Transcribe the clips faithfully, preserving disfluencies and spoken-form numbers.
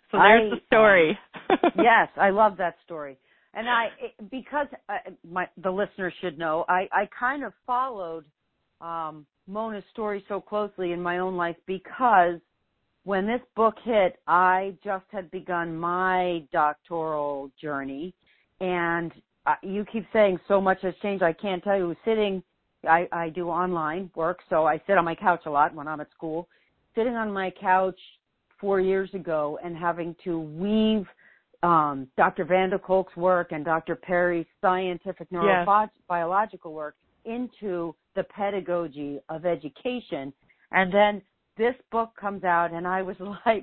So there's I, the story. Uh, yes, I love that story. And I, it, because uh, my, the listeners should know, I, I kind of followed um, Mona's story so closely in my own life because when this book hit, I just had begun my doctoral journey. And uh, you keep saying so much has changed. I can't tell you. Sitting, I, I do online work, so I sit on my couch a lot when I'm at school. Sitting on my couch four years ago and having to weave um, Doctor Van der Kolk's work and Doctor Perry's scientific neurobiological work into the pedagogy of education. And then this book comes out and I was like,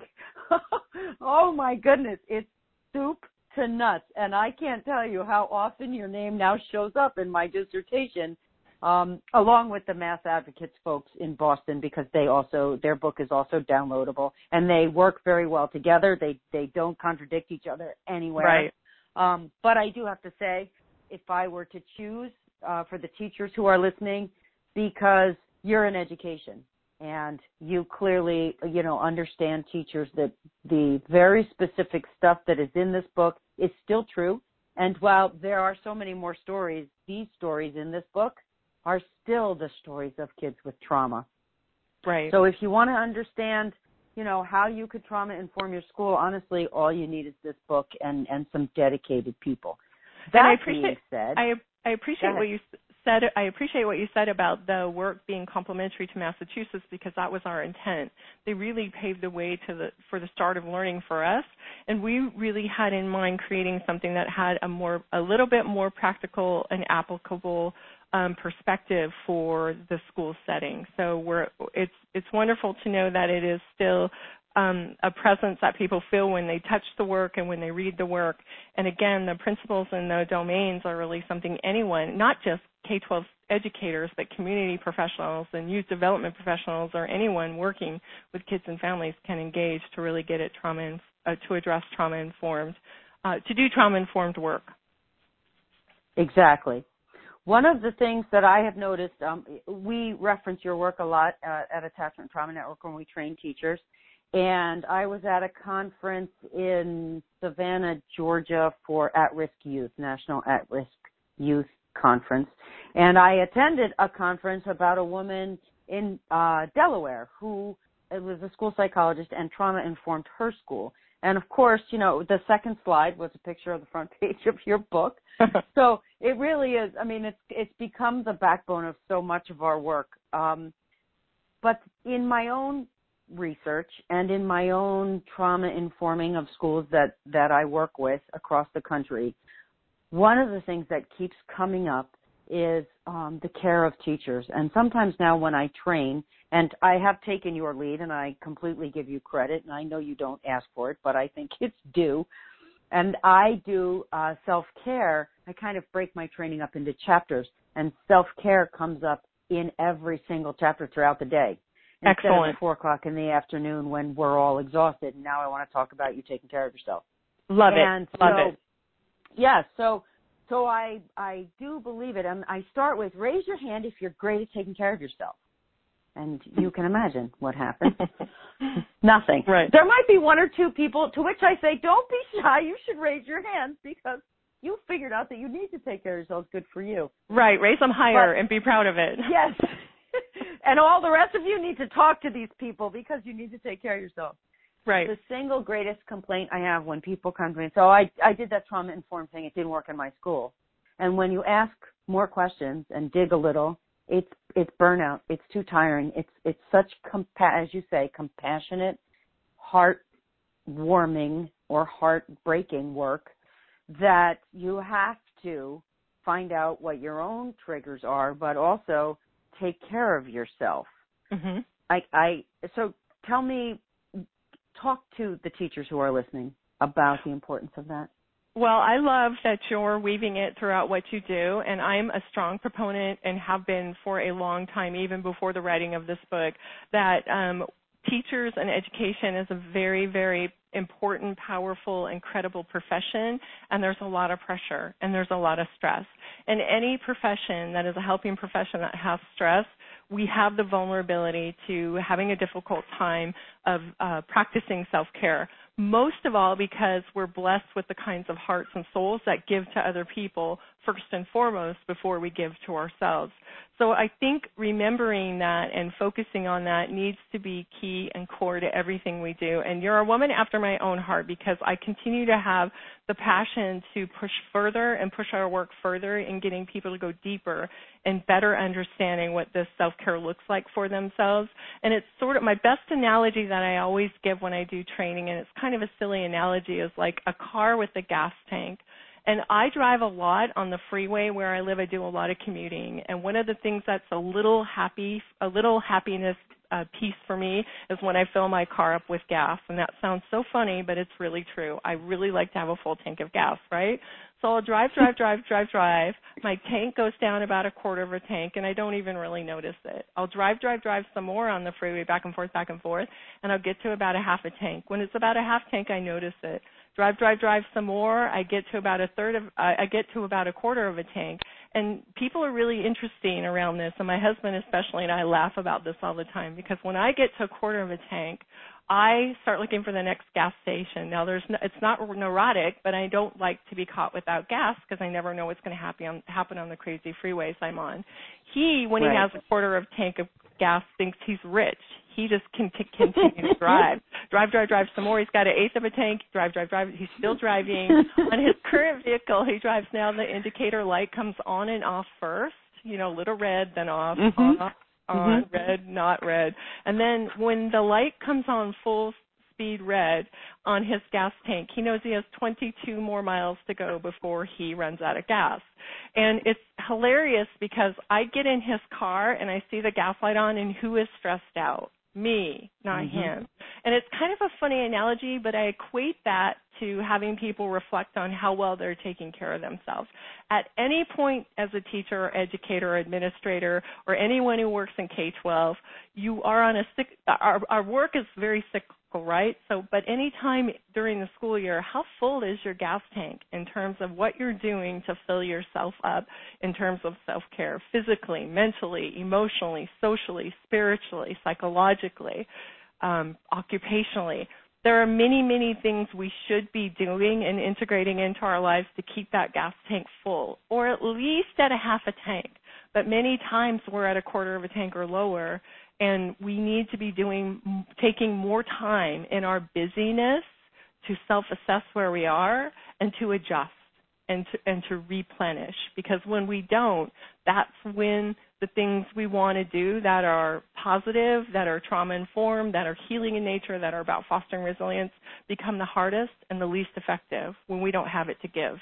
oh my goodness, it's soup to nuts. And I can't tell you how often your name now shows up in my dissertation, um, along with the Math Advocates folks in Boston, because they also, their book is also downloadable and they work very well together. They, they don't contradict each other anywhere. Right. Um, but I do have to say, if I were to choose, uh, for the teachers who are listening, because you're in education and you clearly, you know, understand, teachers, that the very specific stuff that is in this book is still true. And while there are so many more stories, these stories in this book are still the stories of kids with trauma. Right. So if you want to understand, you know, how you could trauma inform your school, honestly, all you need is this book and, and some dedicated people. That and I appreciate, being said, I, I appreciate what you said. I appreciate what you said about the work being complementary to Massachusetts, because that was our intent. They really paved the way to the for the start of learning for us, and we really had in mind creating something that had a more, a little bit more practical and applicable um, perspective for the school setting. So we're it's it's wonderful to know that it is still Um, a presence that people feel when they touch the work and when they read the work. And again, the principles and the domains are really something anyone, not just K twelve educators, but community professionals and youth development professionals, or anyone working with kids and families can engage to really get it trauma, uh, to address trauma-informed, uh, to do trauma-informed work. Exactly. One of the things that I have noticed, um, we reference your work a lot uh, at Attachment Trauma Network when we train teachers. And I was at a conference in Savannah, Georgia for at-risk youth, National At-Risk Youth Conference. And I attended a conference about a woman in uh, Delaware who was a school psychologist and trauma-informed her school. And, of course, you know, the second slide was a picture of the front page of your book. So it really is, I mean, it's, it's become the backbone of so much of our work. Um, but in my own research and in my own trauma informing of schools that, that I work with across the country, one of the things that keeps coming up is um, the care of teachers. And sometimes now when I train, and I have taken your lead and I completely give you credit, and I know you don't ask for it, but I think it's due. And I do uh, self-care. I kind of break my training up into chapters, and self-care comes up in every single chapter throughout the day. Instead Excellent. of at four o'clock in the afternoon when we're all exhausted. And now I want to talk about you taking care of yourself. Love and it. Love so, it. Yeah, so so I I do believe it. And I start with raise your hand if you're great at taking care of yourself. And you can imagine what happens. Nothing. Right. There might be one or two people to which I say, don't be shy. You should raise your hands because you figured out that you need to take care of yourself. Good for you. Right. Raise them higher But, and be proud of it. Yes. And all the rest of you need to talk to these people because you need to take care of yourself. Right. The single greatest complaint I have when people come to me, so I, I did that trauma-informed thing. It didn't work in my school. And when you ask more questions and dig a little, it's it's burnout. It's too tiring. It's it's such, compa- as you say, compassionate, heart-warming or heart-breaking work that you have to find out what your own triggers are, but also take care of yourself. Mm-hmm. I, I, so tell me, talk to the teachers who are listening about the importance of that. Well, I love that you're weaving it throughout what you do, and I'm a strong proponent and have been for a long time, even before the writing of this book, that um, teachers and education is a very, very important, powerful, incredible profession, and there's a lot of pressure and there's a lot of stress. And any profession that is a helping profession that has stress, we have the vulnerability to having a difficult time of uh, practicing self-care. most of all because we're blessed with the kinds of hearts and souls that give to other people first and foremost before we give to ourselves. So I think remembering that and focusing on that needs to be key and core to everything we do. And you're a woman after my own heart because I continue to have the passion to push further and push our work further in getting people to go deeper and better understanding what this self-care looks like for themselves. And it's sort of my best analogy that I always give when I do training, and it's kind of a silly analogy, is like a car with a gas tank. And I drive a lot on the freeway where I live. I do a lot of commuting. And one of the things that's a little happy, a little happiness uh, piece for me is when I fill my car up with gas. And that sounds so funny, but it's really true. I really like to have a full tank of gas, right? So I'll drive, drive, drive, drive, drive. My tank goes down about a quarter of a tank, and I don't even really notice it. I'll drive, drive, drive some more on the freeway, back and forth, back and forth, and I'll get to about a half a tank. When it's about a half tank, I notice it. Drive, drive, drive some more. I get to about a third of, uh, I get to about a quarter of a tank. And people are really interesting around this, and my husband especially, and I laugh about this all the time, because when I get to a quarter of a tank, I start looking for the next gas station. Now, there's no, it's not neurotic, but I don't like to be caught without gas because I never know what's going to happen on, happen on the crazy freeways I'm on. He, when right. he has a quarter of tank of gas, thinks he's rich. He just can t- continue to drive. Drive, drive, drive some more. He's got an eighth of a tank. Drive, drive, drive. He's still driving. On his current vehicle, he drives now, the indicator light comes on and off first, you know, little red, then off, mm-hmm. off, on, mm-hmm. red, not red. And then when the light comes on full speed red on his gas tank, he knows he has twenty-two more miles to go before he runs out of gas. And it's hilarious because I get in his car and I see the gas light on, and who is stressed out? Me, not mm-hmm. him. And it's kind of a funny analogy, but I equate that to having people reflect on how well they're taking care of themselves. At any point as a teacher or educator or administrator or anyone who works in K twelve, you are on a sick, our, our work is very cyclical, right? So, but any time during the school year, how full is your gas tank in terms of what you're doing to fill yourself up in terms of self-care, physically, mentally, emotionally, socially, spiritually, psychologically, um, occupationally? There are many, many things we should be doing and integrating into our lives to keep that gas tank full, or at least at a half a tank. But many times we're at a quarter of a tank or lower, and we need to be doing, taking more time in our busyness to self-assess where we are and to adjust and to, and to replenish. Because when we don't, that's when the things we want to do that are positive, that are trauma-informed, that are healing in nature, that are about fostering resilience, become the hardest and the least effective when we don't have it to give.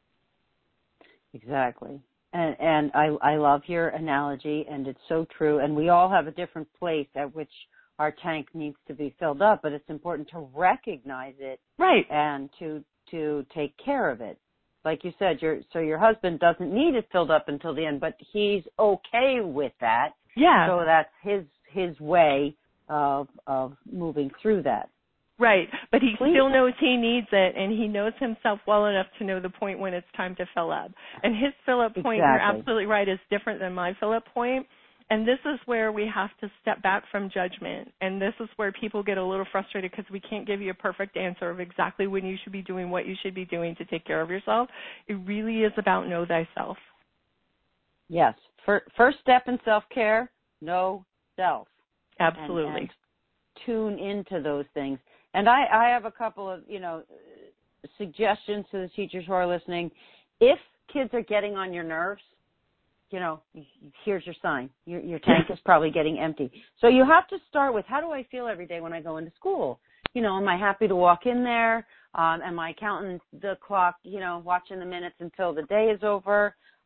Exactly. And, and I, I love your analogy, and it's so true. And we all have a different place at which our tank needs to be filled up, but it's important to recognize it, right, and to to take care of it. Like you said, your so your husband doesn't need it filled up until the end, but he's okay with that. Yeah. So that's his his way of of moving through that. Right, but he Please. still knows he needs it, and he knows himself well enough to know the point when it's time to fill up. And his fill-up point, exactly. you're absolutely right, is different than my fill-up point. And this is where we have to step back from judgment. And this is where people get a little frustrated because we can't give you a perfect answer of exactly when you should be doing what you should be doing to take care of yourself. It really is about know thyself. Yes. First step in self-care, know self. Absolutely. And, and tune into those things. And I, I have a couple of, you know, suggestions to the teachers who are listening. If kids are getting on your nerves, you know, here's your sign. Your, your tank is probably getting empty. So you have to start with, how do I feel every day when I go into school? You know, am I happy to walk in there? Um, am I counting the clock, you know, watching the minutes until the day is over?